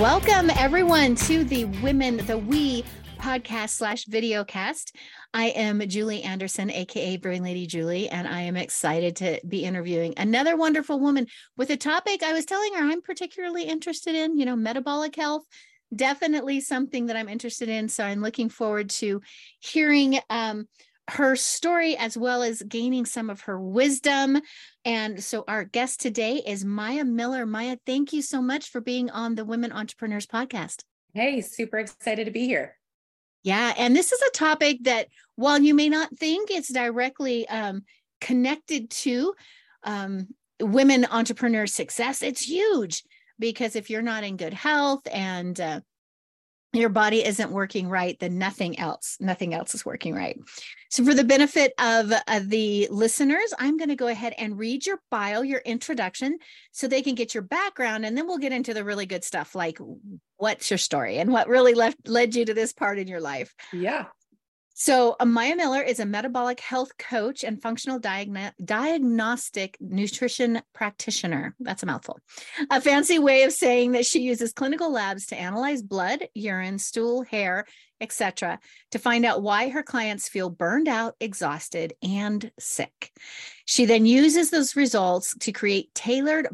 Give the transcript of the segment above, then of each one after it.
Welcome everyone to the We podcast / videocast. I am Julie Anderson, aka Brain Lady Julie, and I am excited to be interviewing another wonderful woman with a topic I was telling her I'm particularly interested in, metabolic health. Definitely something that I'm interested in. So I'm looking forward to hearing her story as well as gaining some of her wisdom. And so our guest today is Maya Miller. Maya, thank you so much for being on the Women Entrepreneurs Podcast. Hey, super excited to be here. Yeah. And this is a topic that, while you may not think it's directly connected to women entrepreneur success, it's huge, because if you're not in good health and your body isn't working right, then nothing else is working right. So for the benefit of the listeners, I'm going to go ahead and read your bio, your introduction, so they can get your background. And then we'll get into the really good stuff, like what's your story and what really led you to this part in your life. Yeah. So Maya Miller is a metabolic health coach and functional diagnostic nutrition practitioner. That's a mouthful. A fancy way of saying that she uses clinical labs to analyze blood, urine, stool, hair, etc., to find out why her clients feel burned out, exhausted, and sick. She then uses those results to create tailored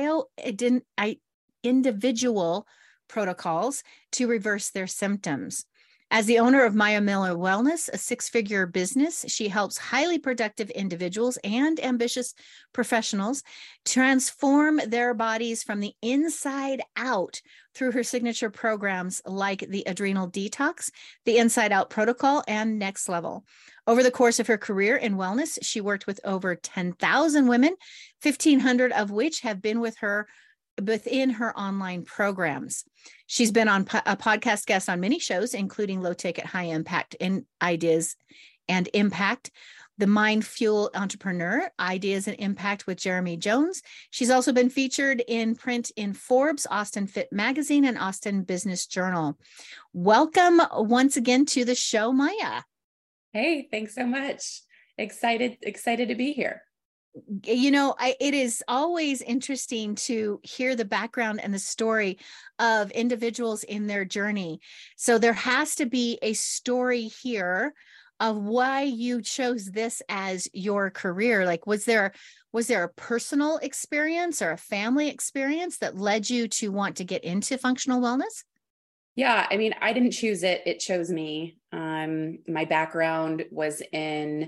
individual protocols to reverse their symptoms. As the owner of Maya Miller Wellness, a six-figure business, she helps highly productive individuals and ambitious professionals transform their bodies from the inside out through her signature programs like the Adrenal Detox, the Inside Out Protocol, and Next Level. Over the course of her career in wellness, she worked with over 10,000 women, 1,500 of which have been with her within her online programs. She's been on a podcast guest on many shows, including Low Ticket, High Impact in Ideas and Impact, The Mind Fuel Entrepreneur, Ideas and Impact with Jeremy Jones. She's also been featured in print in Forbes, Austin Fit Magazine, and Austin Business Journal. Welcome once again to the show, Maya. Hey, thanks so much. Excited to be here. It is always interesting to hear the background and the story of individuals in their journey. So there has to be a story here of why you chose this as your career. Like, was there a personal experience or a family experience that led you to want to get into functional wellness? Yeah, I mean, I didn't choose it. It chose me. My background was in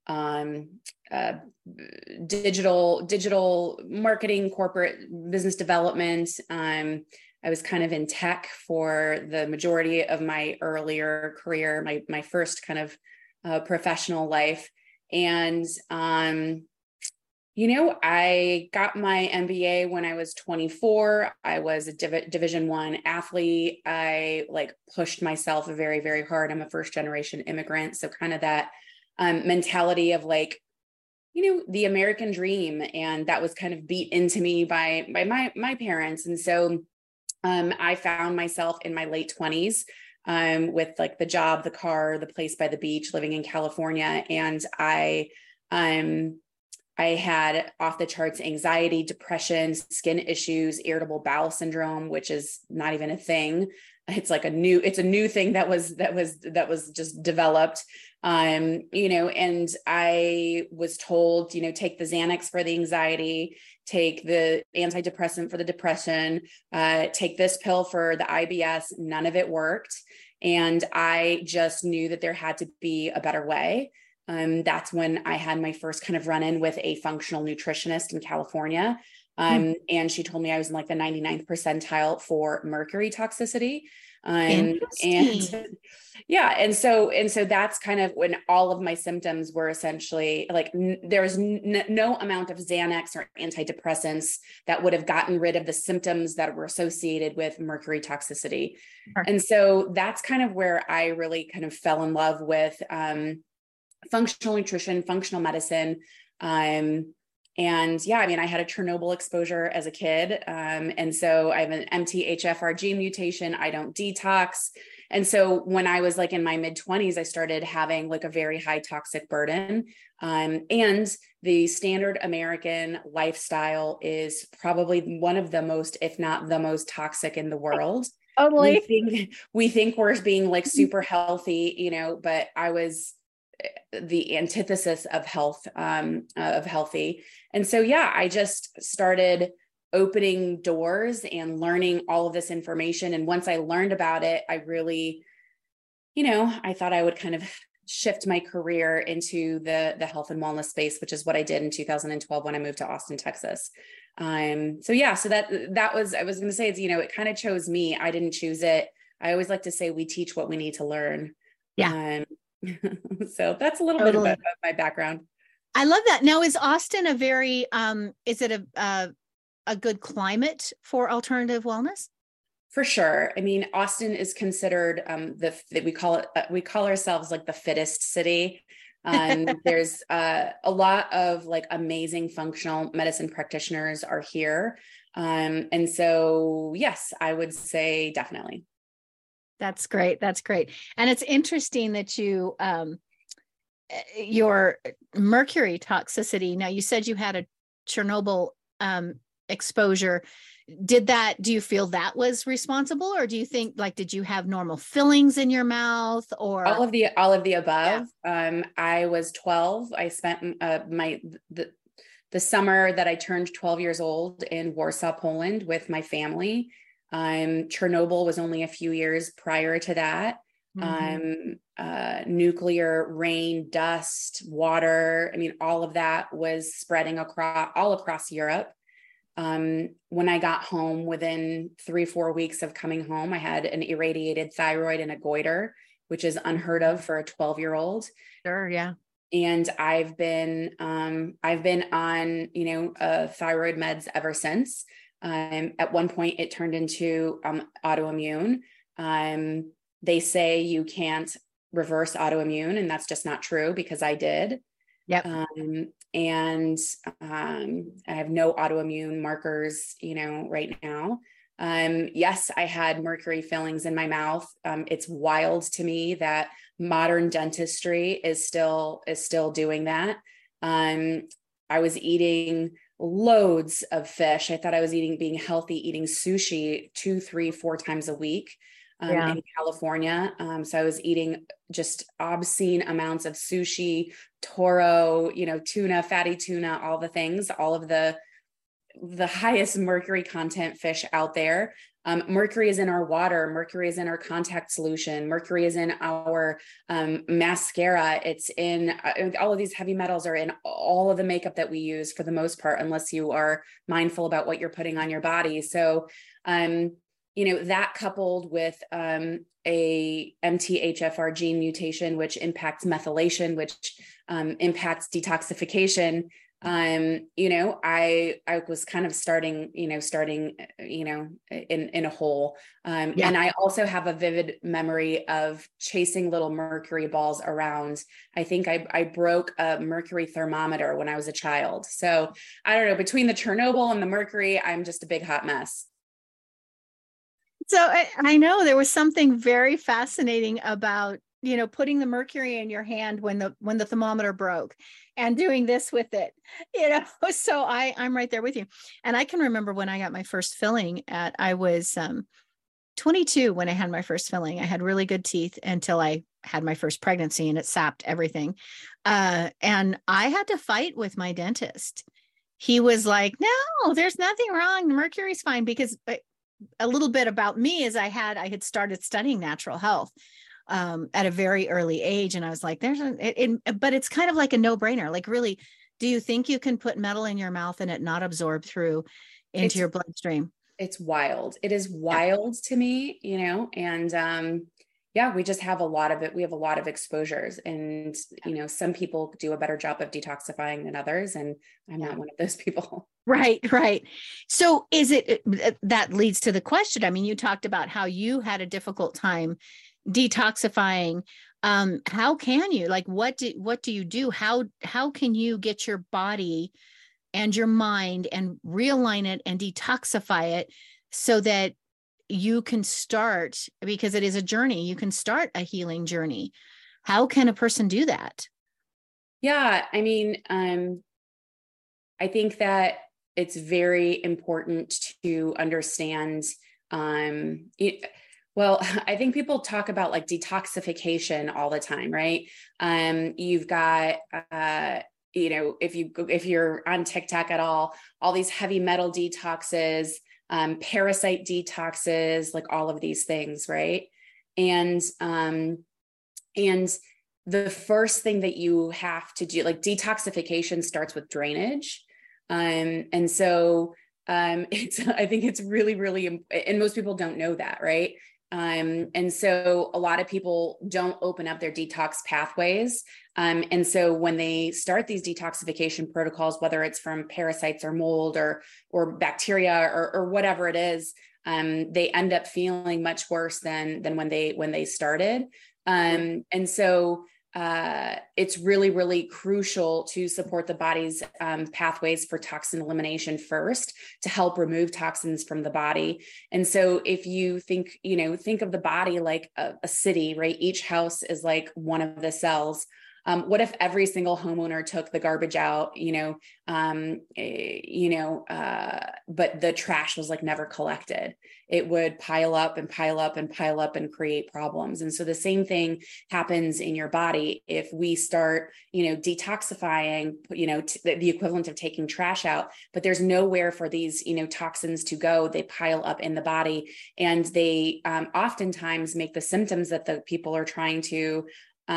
digital marketing, corporate business development. I was kind of in tech for the majority of my earlier career, my first kind of professional life. And, I got my MBA when I was 24. I was a Division I athlete. I pushed myself very, very hard. I'm a first generation immigrant. So kind of that mentality of the American dream. And that was kind of beat into me by my parents. And so I found myself in my late 20s with the job, the car, the place by the beach, living in California. And I had off the charts anxiety, depression, skin issues, irritable bowel syndrome, which is not even a thing. It's a new thing that was just developed. And I was told, take the Xanax for the anxiety, take the antidepressant for the depression, take this pill for the IBS. None of it worked. And I just knew that there had to be a better way. That's when I had my first kind of run-in with a functional nutritionist in California. And she told me I was in the 99th percentile for mercury toxicity. And so that's kind of when all of my symptoms were essentially there was no amount of Xanax or antidepressants that would have gotten rid of the symptoms that were associated with mercury toxicity. Sure. And so that's kind of where I really kind of fell in love with functional nutrition, functional medicine. And yeah, I mean, I had a Chernobyl exposure as a kid. And so I have an MTHFR gene mutation. I don't detox. And so when I was like in my mid-20s, I started having like a very high toxic burden. And the standard American lifestyle is probably one of the most, if not the most toxic in the world. Totally. We think we're being like super healthy, you know, but I was the antithesis of healthy. And so, yeah, I just started opening doors and learning all of this information. And once I learned about it, I really, you know, I thought I would kind of shift my career into the health and wellness space, which is what I did in 2012 when I moved to Austin, Texas. So yeah, so that was, I was going to say, it's, you know, it kind of chose me. I didn't choose it. I always like to say we teach what we need to learn. Yeah. So that's a little bit Totally. about my background. I love that. Now, is Austin a very, is it a good climate for alternative wellness? For sure. I mean, Austin is considered we call ourselves like the fittest city. There's a lot of like amazing functional medicine practitioners are here. And so, yes, I would say definitely. That's great. That's great. And it's interesting that your mercury toxicity. Now, you said you had a Chernobyl exposure. Do you feel that was responsible, or do you think, like, did you have normal fillings in your mouth, or All of the above. Yeah. I was 12. I spent the summer that I turned 12 years old in Warsaw, Poland with my family. Chernobyl was only a few years prior to that. Nuclear rain, dust, water. I mean, all of that was spreading all across Europe. When I got home, within 3-4 weeks of coming home, I had an irradiated thyroid and a goiter, which is unheard of for a 12-year-old. Sure, yeah. And I've been on, you know, thyroid meds ever since. At one point it turned into autoimmune. They say you can't reverse autoimmune, and that's just not true, because I did. Yep. And I have no autoimmune markers, you know, right now. Yes, I had mercury fillings in my mouth. It's wild to me that modern dentistry is still doing that. I was eating loads of fish. I thought I was being healthy, eating sushi 2, 3, 4 times a week. In California. So I was eating just obscene amounts of sushi, toro, you know, tuna, fatty tuna, all the things, all of the highest mercury content fish out there. Mercury is in our water. Mercury is in our contact solution. Mercury is in our mascara. It's in all of these heavy metals are in all of the makeup that we use for the most part, unless you are mindful about what you're putting on your body. So, you know, that coupled with a MTHFR gene mutation, which impacts methylation, which impacts detoxification. You know, I was kind of starting in a hole. And I also have a vivid memory of chasing little mercury balls around. I think I broke a mercury thermometer when I was a child. So I don't know, between the Chernobyl and the mercury, I'm just a big hot mess. So I know there was something very fascinating about, you know, putting the mercury in your hand when the thermometer broke and doing this with it, you know. So I'm right there with you. And I can remember when I got my first filling I was 22 when I had my first filling. I had really good teeth until I had my first pregnancy, and it sapped everything. And I had to fight with my dentist. He was like, no, there's nothing wrong. The mercury's fine, because a little bit about me is I had started studying natural health at a very early age. And I was like, but it's kind of like a no-brainer. Like, really, do you think you can put metal in your mouth and it not absorb through into your bloodstream? It's wild. It is wild to me, you know, and yeah, we just have a lot of it. We have a lot of exposures, and, you know, some people do a better job of detoxifying than others. And I'm not one of those people. Right, right. So that leads to the question. I mean, you talked about how you had a difficult time detoxifying. How can you, like, what do you do? How can you get your body and your mind and realign it and detoxify it so that you can start, because it is a journey, you can start a healing journey. How can a person do that? Yeah, I mean, I think that it's very important to understand. Well, I think people talk about like detoxification all the time, right? You've got, if you're on TikTok at all these heavy metal detoxes, parasite detoxes, like all of these things, right? And the first thing that you have to do, like detoxification starts with drainage. And so I think it's really, really, and most people don't know that, right? And so a lot of people don't open up their detox pathways. And so when they start these detoxification protocols, whether it's from parasites or mold or bacteria or whatever it is, they end up feeling much worse than when they started. And so it's really, really crucial to support the body's pathways for toxin elimination first, to help remove toxins from the body. And so if you think of the body like a city, right? Each house is like one of the cells. What if every single homeowner took the garbage out, but the trash was like never collected? It would pile up and pile up and pile up and create problems. And so the same thing happens in your body. If we start, detoxifying, the equivalent of taking trash out, but there's nowhere for these, toxins to go, they pile up in the body, and they oftentimes make the symptoms that the people are trying to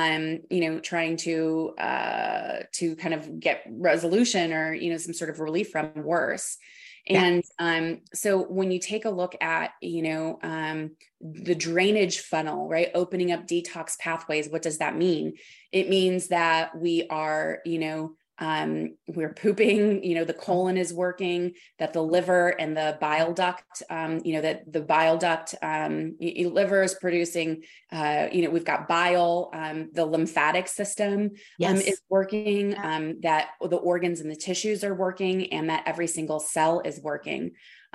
kind of get resolution or, some sort of relief from worse. Yeah. And so when you take a look at, the drainage funnel, right? Opening up detox pathways, what does that mean? It means that we are, we're pooping, the colon is working, that the liver and the bile duct, that the bile duct, liver is producing, we've got bile, the lymphatic system is working, that the organs and the tissues are working, and that every single cell is working.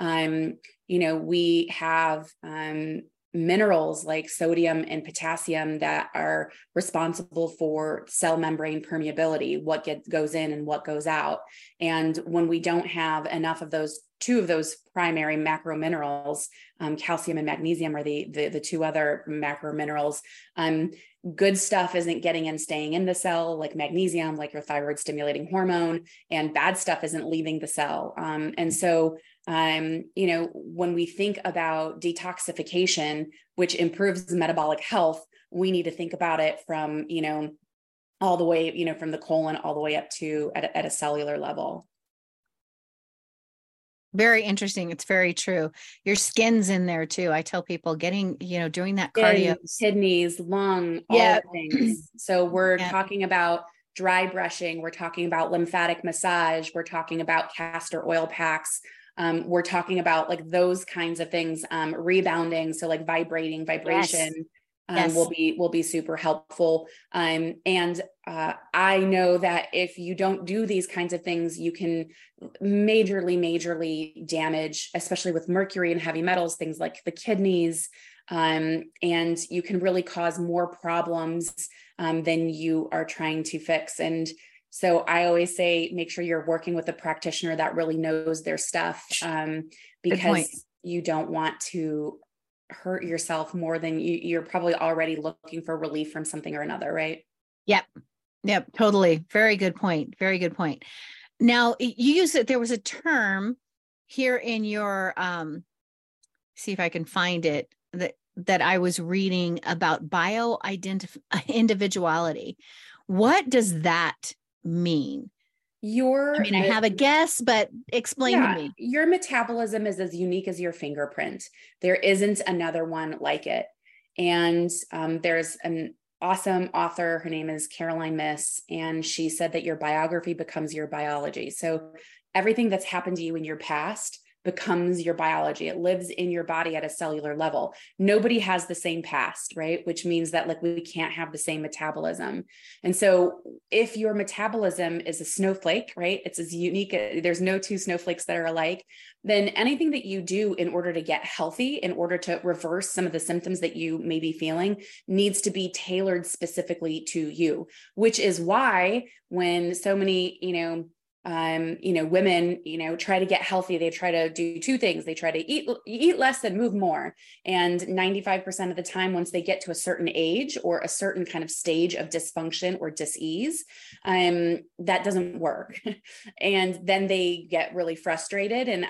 We have, minerals like sodium and potassium that are responsible for cell membrane permeability, what goes in and what goes out. And when we don't have enough of two of those primary macro minerals, calcium and magnesium are the two other macro minerals, good stuff isn't getting and staying in the cell, like magnesium, like your thyroid stimulating hormone, and bad stuff isn't leaving the cell. And so when we think about detoxification, which improves metabolic health, we need to think about it from, all the way, from the colon all the way up to at a cellular level. Very interesting. It's very true. Your skin's in there too. I tell people getting, doing that cardio, kidneys, lung, all things. So we're talking about dry brushing. We're talking about lymphatic massage. We're talking about castor oil packs. We're talking about like those kinds of things, rebounding. So like vibration, will be super helpful. And I know that if you don't do these kinds of things, you can majorly damage, especially with mercury and heavy metals, things like the kidneys. And you can really cause more problems than you are trying to fix. And so I always say, make sure you're working with a practitioner that really knows their stuff, because you don't want to hurt yourself more than you're probably already looking for relief from something or another, right? Yep, totally. Very good point. Very good point. Now, you used it, there was a term here in your, see if I can find it, that I was reading about individuality. What does that mean? I have a guess, but explain to me. Your metabolism is as unique as your fingerprint. There isn't another one like it. And there's an awesome author. Her name is Caroline Myss, and she said that your biography becomes your biology. So everything that's happened to you in your past becomes your biology. It lives in your body at a cellular level. Nobody has the same past, right? Which means that like we can't have the same metabolism. And so if your metabolism is a snowflake, right? It's as unique, there's no two snowflakes that are alike, then anything that you do in order to get healthy, in order to reverse some of the symptoms that you may be feeling, needs to be tailored specifically to you, which is why when so many, women, try to get healthy, they try to do two things. They try to eat less and move more. And 95% of the time, once they get to a certain age or a certain kind of stage of dysfunction or dis-ease, that doesn't work. And then they get really frustrated. And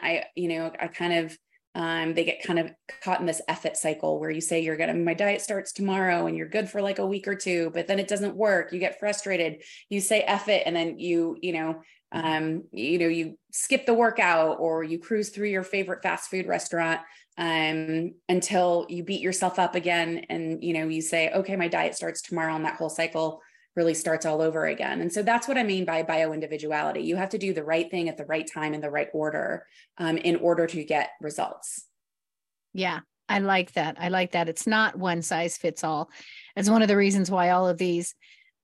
they get kind of caught in this effort cycle where you say my diet starts tomorrow and you're good for like a week or two, but then it doesn't work. You get frustrated, you say F it. And then you skip the workout or you cruise through your favorite fast food restaurant, until you beat yourself up again. And, you say, okay, my diet starts tomorrow. And that whole cycle really starts all over again. And so that's what I mean by bio-individuality. You have to do the right thing at the right time in the right order, in order to get results. Yeah, I like that. It's not one size fits all. It's one of the reasons why all of these,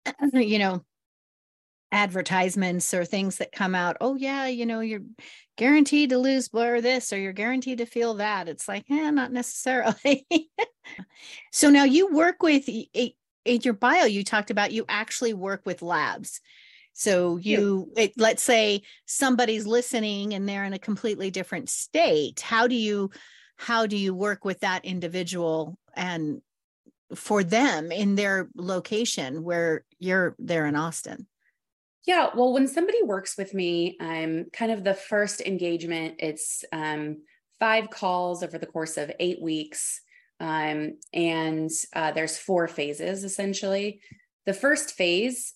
advertisements or things that come out, oh yeah, you're guaranteed to lose or this, or you're guaranteed to feel that. It's like, not necessarily. So now you work with, in your bio, you talked about you actually work with labs. So let's say somebody's listening and they're in a completely different state. How do you work with that individual and for them in their location where they're in Austin? Yeah, well, when somebody works with me, kind of the first engagement, it's 5 calls over the course of 8 weeks. And there's 4 phases, essentially. The first phase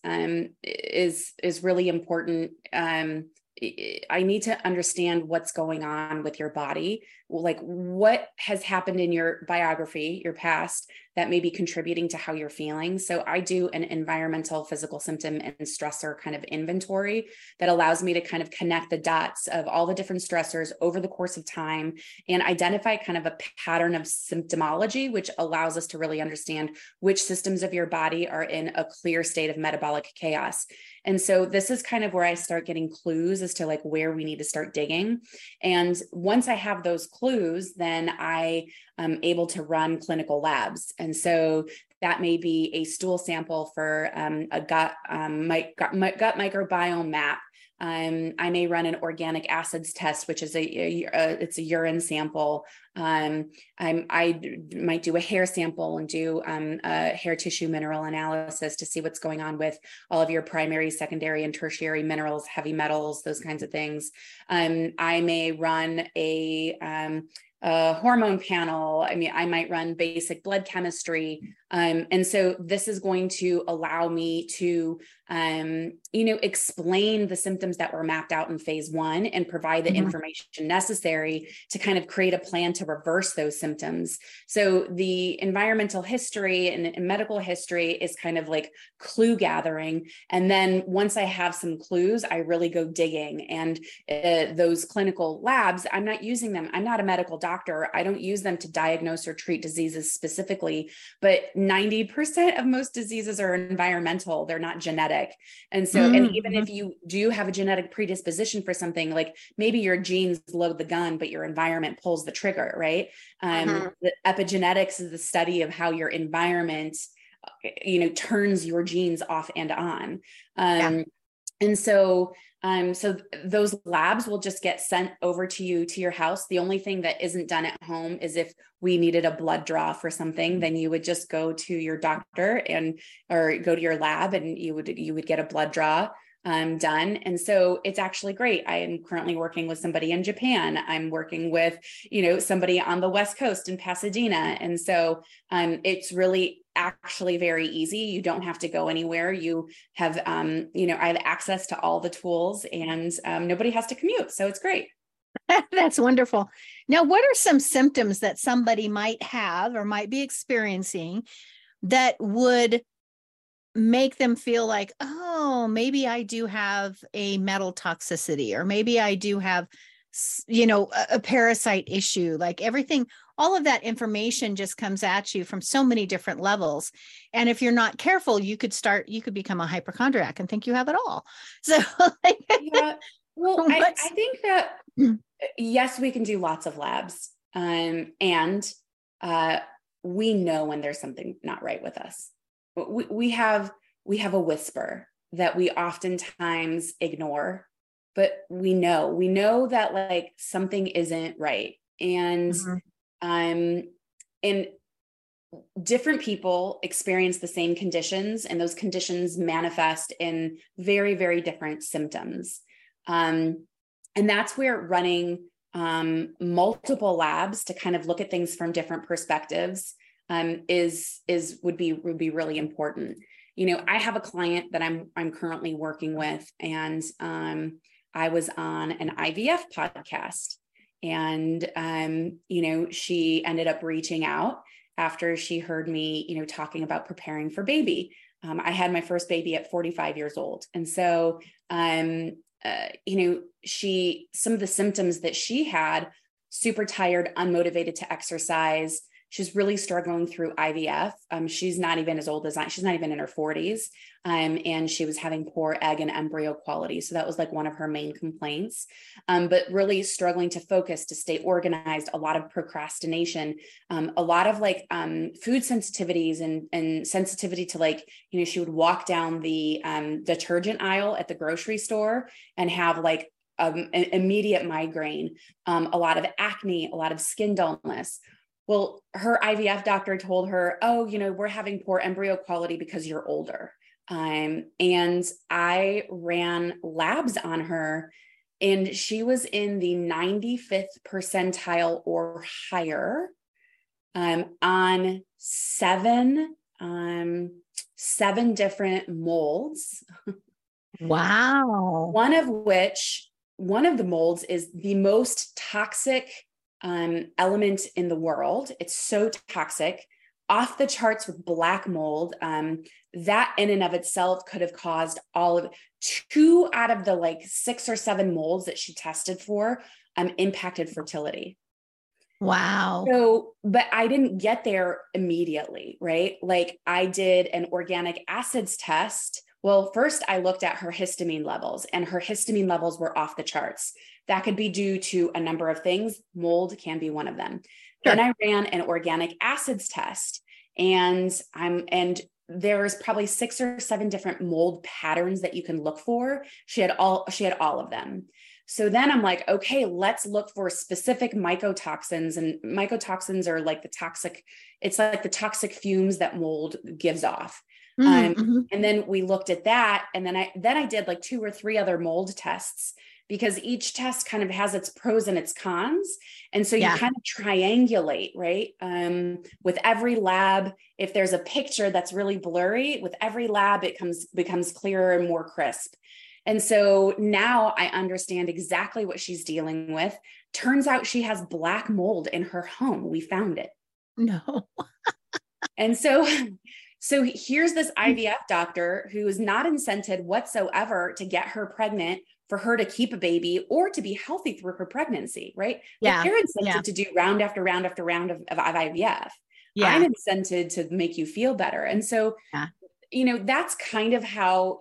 is really important. I need to understand what's going on with your body, like what has happened in your biography, your past, that may be contributing to how you're feeling. So I do an environmental, physical, symptom, and stressor kind of inventory that allows me to kind of connect the dots of all the different stressors over the course of time and identify kind of a pattern of symptomology, which allows us to really understand which systems of your body are in a clear state of metabolic chaos. And so this is kind of where I start getting clues as to like where we need to start digging. And once I have those clues, then I am able to run clinical labs. And so that may be a stool sample for a gut microbiome map. I may run an organic acids test, which is it's a urine sample. I might do a hair sample and do a hair tissue mineral analysis to see what's going on with all of your primary, secondary, and tertiary minerals, heavy metals, those kinds of things. I may run a hormone panel. I might run basic blood chemistry. And so this is going to allow me to, explain the symptoms that were mapped out in phase 1 and provide the information necessary to kind of create a plan to reverse those symptoms. So the environmental history and medical history is kind of like clue gathering. And then once I have some clues, I really go digging. And those clinical labs, I'm not using them. I'm not a medical doctor. I don't use them to diagnose or treat diseases specifically, but 90% of most diseases are environmental. They're not genetic. And so, and even if you do have a genetic predisposition for something, like maybe your genes load the gun, but your environment pulls the trigger, right? The epigenetics is the study of how your environment, turns your genes off and on. And so, so those labs will just get sent over to you, to your house. The only thing that isn't done at home is if we needed a blood draw for something, then you would just go to your doctor or go to your lab and you would get a blood draw done. And so it's actually great. I am currently working with somebody in Japan. I'm working with, somebody on the West Coast in Pasadena. And so it's really actually very easy. You don't have to go anywhere. You have, I have access to all the tools and nobody has to commute. So it's great. That's wonderful. Now, what are some symptoms that somebody might have or might be experiencing that would make them feel like, oh, maybe I do have a metal toxicity, or maybe I do have a parasite issue, like everything, all of that information just comes at you from so many different levels. And if you're not careful, you could become a hypochondriac and think you have it all. So yeah, well, I think that yes, we can do lots of labs. And we know when there's something not right with us. We have a whisper that we oftentimes ignore, but we know that like something isn't right. And, and different people experience the same conditions, and those conditions manifest in very, very different symptoms. And that's where running multiple labs to kind of look at things from different perspectives would be really important. I have a client that I'm currently working with, and I was on an IVF podcast, and she ended up reaching out after she heard me, talking about preparing for baby. I had my first baby at 45 years old, and so some of the symptoms that she had: super tired, unmotivated to exercise. She's really struggling through IVF. She's not even as old as she's not even in her 40s. And she was having poor egg and embryo quality. So that was like one of her main complaints, but really struggling to focus, to stay organized, a lot of procrastination, a lot of like food sensitivities and sensitivity to like, she would walk down the detergent aisle at the grocery store and have like an immediate migraine, a lot of acne, a lot of skin dullness. Well, her IVF doctor told her, oh, we're having poor embryo quality because you're older. And I ran labs on her, and she was in the 95th percentile or higher on seven different molds. Wow. One of the molds is the most toxic element in the world. It's so toxic, off the charts with black mold. That in and of itself could have caused all of 2 out of the like 6 or 7 molds that she tested for impacted fertility. Wow. So, but I didn't get there immediately, right? Like I did an organic acids test. Well, first I looked at her histamine levels, and her histamine levels were off the charts. That could be due to a number of things. Mold can be one of them. Sure. Then I ran an organic acids test, and there's probably 6 or 7 different mold patterns that you can look for. She had all of them. So then I'm like, okay, let's look for specific mycotoxins, and mycotoxins are like it's like the toxic fumes that mold gives off. And then we looked at that, and then I did like 2 or 3 other mold tests, because each test kind of has its pros and its cons. And so you kind of triangulate, right? With every lab, if there's a picture that's really blurry, with every lab, it becomes clearer and more crisp. And so now I understand exactly what she's dealing with. Turns out she has black mold in her home. We found it. No. And so here's this IVF doctor who is not incented whatsoever to get her pregnant, for her to keep a baby or to be healthy through her pregnancy, right? Yeah. But they're incented to do round after round after round of IVF. Yeah. I'm incented to make you feel better. And so, that's kind of how,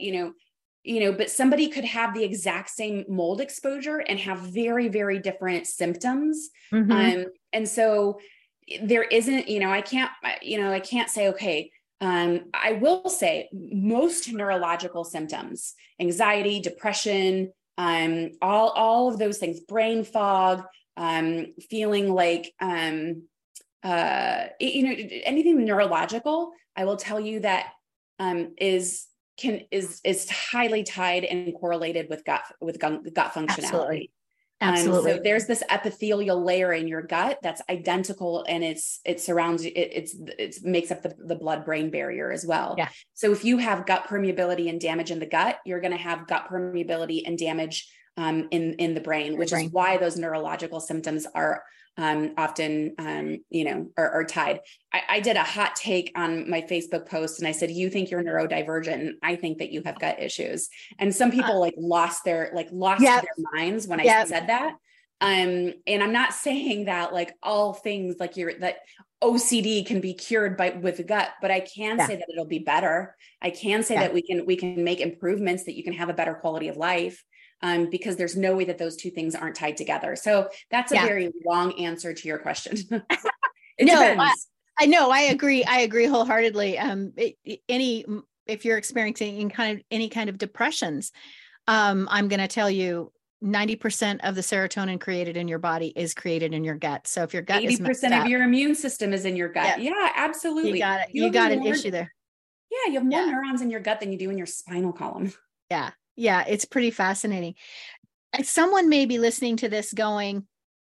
but somebody could have the exact same mold exposure and have very, very different symptoms. And so there isn't, I can't say, okay, I will say most neurological symptoms, anxiety, depression, all of those things, brain fog, feeling like, anything neurological, I will tell you that, is highly tied and correlated with gut functionality. Absolutely. So there's this epithelial layer in your gut that's identical, and it makes up the blood-brain barrier as well. Yeah. So if you have gut permeability and damage in the gut, you're going to have gut permeability and damage in the brain, which is why those neurological symptoms are often, are tied. I did a hot take on my Facebook post, and I said, you think you're neurodivergent, and I think that you have gut issues. And some people lost their minds when I said that. And I'm not saying that like all things like that OCD can be cured with the gut, but I can say that it'll be better. I can say that we can make improvements, that you can have a better quality of life. Because there's no way that those two things aren't tied together. So that's a very long answer to your question. It depends. I know. I agree. I agree wholeheartedly. If you're experiencing any kind of depressions, I'm going to tell you 90% of the serotonin created in your body is created in your gut. So if your gut 80% of your immune system is in your gut. Yeah, absolutely. You got it. You got an issue there. Yeah. You have more neurons in your gut than you do in your spinal column. Yeah. Yeah. It's pretty fascinating. Someone may be listening to this going,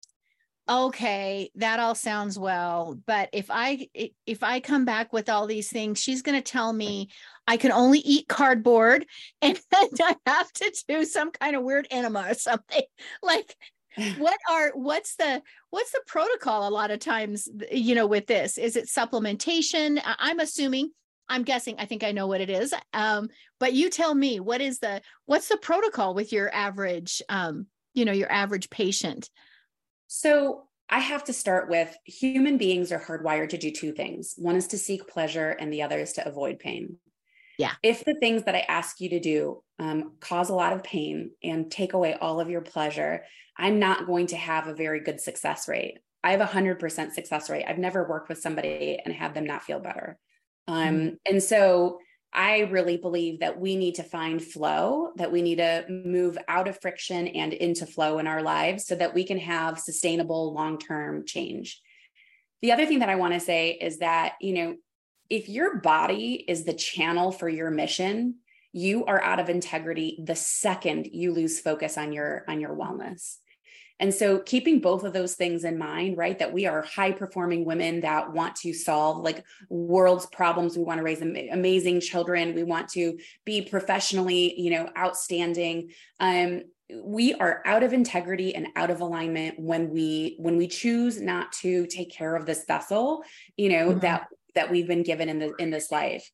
okay, that all sounds well, but if I come back with all these things, she's going to tell me I can only eat cardboard and I have to do some kind of weird enema or something. Like, what's the protocol a lot of times, with this? Is it supplementation? I'm guessing, I think I know what it is. But you tell me, what's the protocol with your average, your average patient? So I have to start with, human beings are hardwired to do two things. One is to seek pleasure and the other is to avoid pain. Yeah. If the things that I ask you to do cause a lot of pain and take away all of your pleasure, I'm not going to have a very good success rate. I have 100% success rate. I've never worked with somebody and had them not feel better. And so I really believe that we need to find flow, that we need to move out of friction and into flow in our lives so that we can have sustainable long-term change. The other thing that I want to say is that, if your body is the channel for your mission, you are out of integrity the second you lose focus on your wellness. And so keeping both of those things in mind, right, that we are high performing women that want to solve like world's problems. We want to raise amazing children. We want to be professionally, outstanding. We are out of integrity and out of alignment when we choose not to take care of this vessel, that we've been given in this life.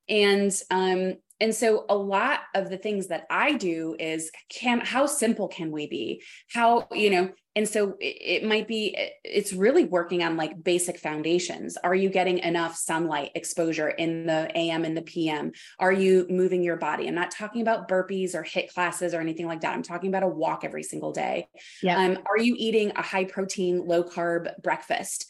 And so a lot of the things that I do is how simple can we be? And so it might be, it's really working on like basic foundations. Are you getting enough sunlight exposure in the AM and the PM? Are you moving your body? I'm not talking about burpees or HIIT classes or anything like that. I'm talking about a walk every single day. Yeah. Are you eating a high protein, low carb breakfast?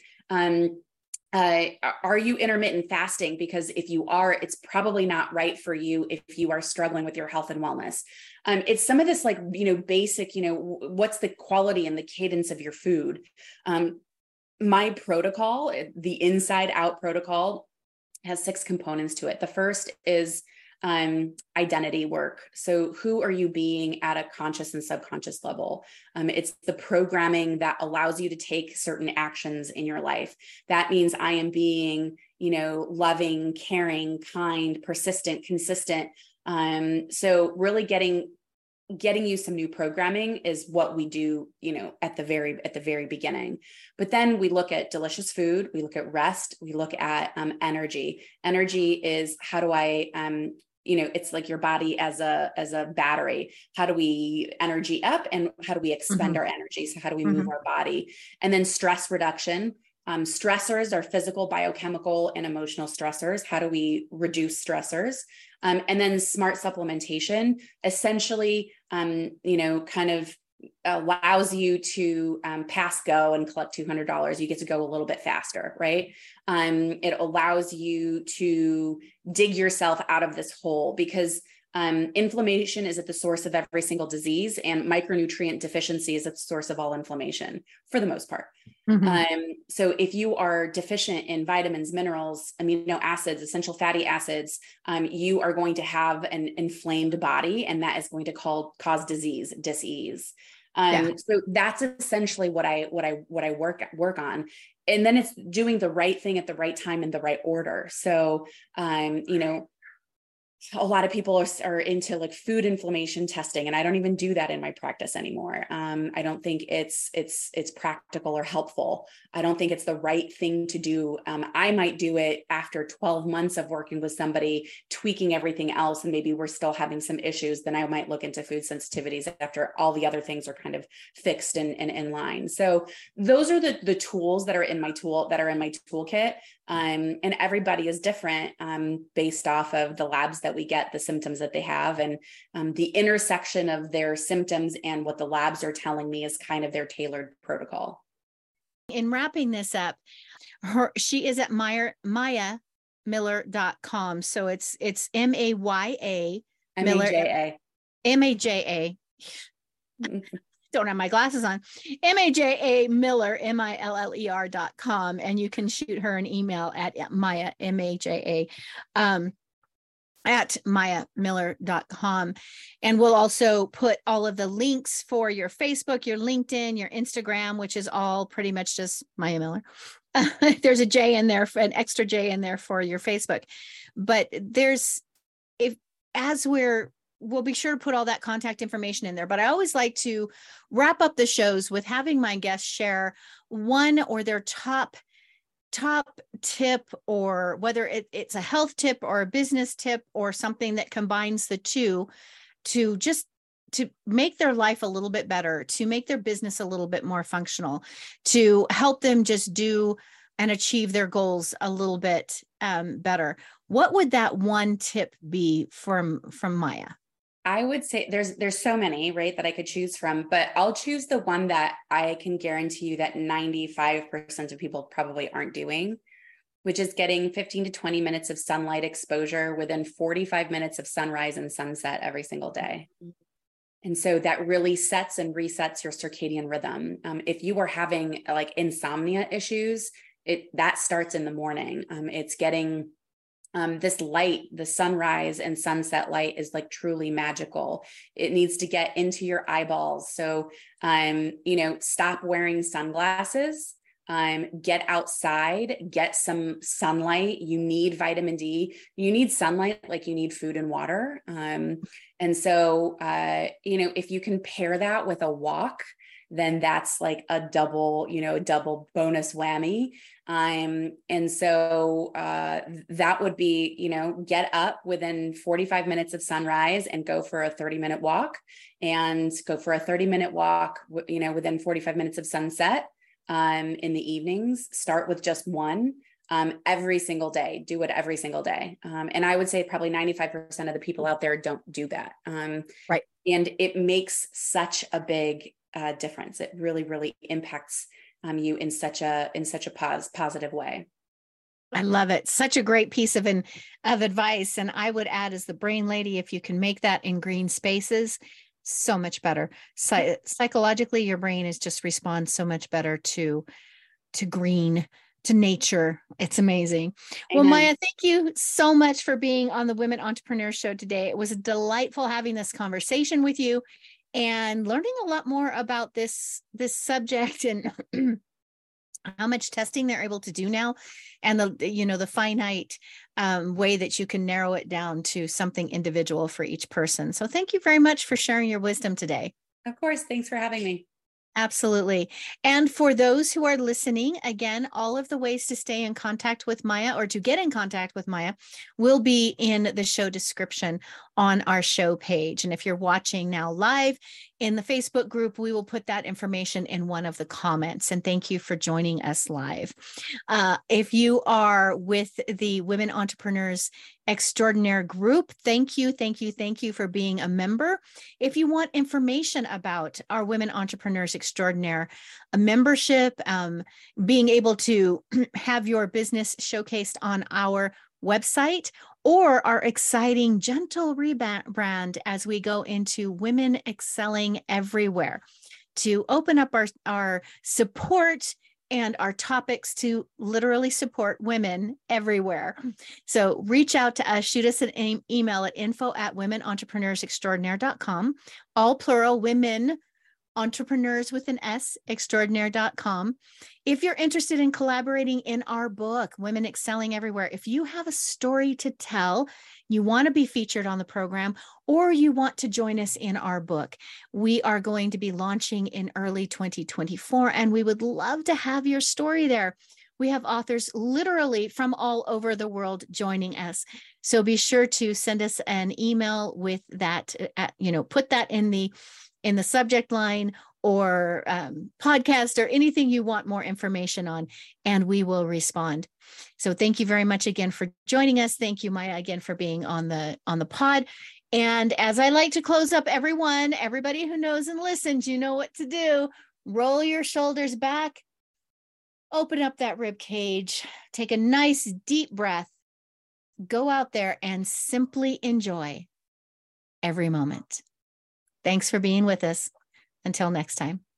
Are you intermittent fasting? Because if you are, it's probably not right for you if you are struggling with your health and wellness. It's some of this like, basic, what's the quality and the cadence of your food? My protocol, the inside out protocol, has 6 components to it. The first is identity work. So who are you being at a conscious and subconscious level? It's the programming that allows you to take certain actions in your life. That means I am being, loving, caring, kind, persistent, consistent. So really getting you some new programming is what we do, at the very beginning. But then we look at delicious food, we look at rest, we look at energy. Energy is, how do I, it's like your body as a battery. How do we energy up and how do we expend our energy? So how do we move our body? And then stress reduction. Stressors are physical, biochemical, and emotional stressors. How do we reduce stressors? And then smart supplementation, essentially, kind of allows you to pass go and collect $200. You get to go a little bit faster, right? It allows you to dig yourself out of this hole because inflammation is at the source of every single disease, and micronutrient deficiency is at the source of all inflammation for the most part. So if you are deficient in vitamins, minerals, amino acids, essential fatty acids, you are going to have an inflamed body, and that is going to cause dis-ease. So that's essentially what I work on. And then it's doing the right thing at the right time in the right order. So, a lot of people are into like food inflammation testing, and I don't even do that in my practice anymore. I don't think it's practical or helpful. I don't think it's the right thing to do. I might do it after 12 months of working with somebody, tweaking everything else, and maybe we're still having some issues. Then I might look into food sensitivities after all the other things are kind of fixed and in line. So those are the tools that are in my toolkit. And everybody is different based off of the labs that we get, the symptoms that they have, and the intersection of their symptoms and what the labs are telling me is kind of their tailored protocol. In wrapping this up, she is at mayamiller.com. So it's MAYA Miller, MAJA. Don't have my glasses on. MAJA Miller, MILLER.com. And you can shoot her an email at Maya, MAJA, at mayamiller.com. And we'll also put all of the links for your Facebook, your LinkedIn, your Instagram, which is all pretty much just Maya Miller. There's a J in there, an extra J in there for your Facebook. But we'll be sure to put all that contact information in there. But I always like to wrap up the shows with having my guests share one or their top tip, or whether it's a health tip or a business tip or something that combines the two to make their life a little bit better, to make their business a little bit more functional, to help them just do and achieve their goals a little bit better. What would that one tip be from Maya? I would say there's so many, right, that I could choose from, but I'll choose the one that I can guarantee you that 95% of people probably aren't doing, which is getting 15 to 20 minutes of sunlight exposure within 45 minutes of sunrise and sunset every single day. And so that really sets and resets your circadian rhythm. If you are having like insomnia issues, that starts in the morning. It's getting this light, the sunrise and sunset light is like truly magical. It needs to get into your eyeballs. So, stop wearing sunglasses, get outside, get some sunlight. You need vitamin D. You need sunlight like you need food and water. And so, if you can pair that with a walk, then that's like a double bonus whammy. And so that would be, get up within 45 minutes of sunrise and go for a 30-minute walk, and go for a 30-minute walk, within 45 minutes of sunset in the evenings. Start with just one every single day. Do it every single day. And I would say probably 95% of the people out there don't do that. Right. And it makes such a big difference. It really, really impacts you in such a positive way. I love it. Such a great piece of advice. And I would add, as the brain lady, if you can make that in green spaces, so much better. Psychologically, your brain is just responds so much better to green, to nature. It's amazing. Well, Amen. Maya, thank you so much for being on the Women Entrepreneurs Show today. It was delightful having this conversation with you and learning a lot more about this subject and how much testing they're able to do now, and the finite way that you can narrow it down to something individual for each person. So thank you very much for sharing your wisdom today. Of course. Thanks for having me. Absolutely. And for those who are listening, again, all of the ways to stay in contact with Maya or to get in contact with Maya will be in the show description on our show page. And if you're watching now live in the Facebook group, we will put that information in one of the comments. And thank you for joining us live. If you are with the Women Entrepreneurs Extraordinaire group, thank you for being a member. If you want information about our Women Entrepreneurs Extraordinaire membership, being able to have your business showcased on our website, or our exciting gentle rebrand as we go into Women Excelling Everywhere, to open up our support and our topics to literally support women everywhere. So reach out to us, shoot us an email at info@womenentrepreneursextraordinaire.com, all plural, women entrepreneurs with an S, extraordinaire.com. If you're interested in collaborating in our book, Women Excelling Everywhere, if you have a story to tell, you want to be featured on the program, or you want to join us in our book, we are going to be launching in early 2024, and we would love to have your story there. We have authors literally from all over the world joining us. So be sure to send us an email with that, put that in the subject line, or podcast, or anything you want more information on, and we will respond. So thank you very much again for joining us. Thank you, Maya, again for being on the pod. And as I like to close up, everybody who knows and listens, you know what to do. Roll your shoulders back, open up that rib cage, take a nice deep breath, go out there and simply enjoy every moment. Thanks for being with us. Until next time.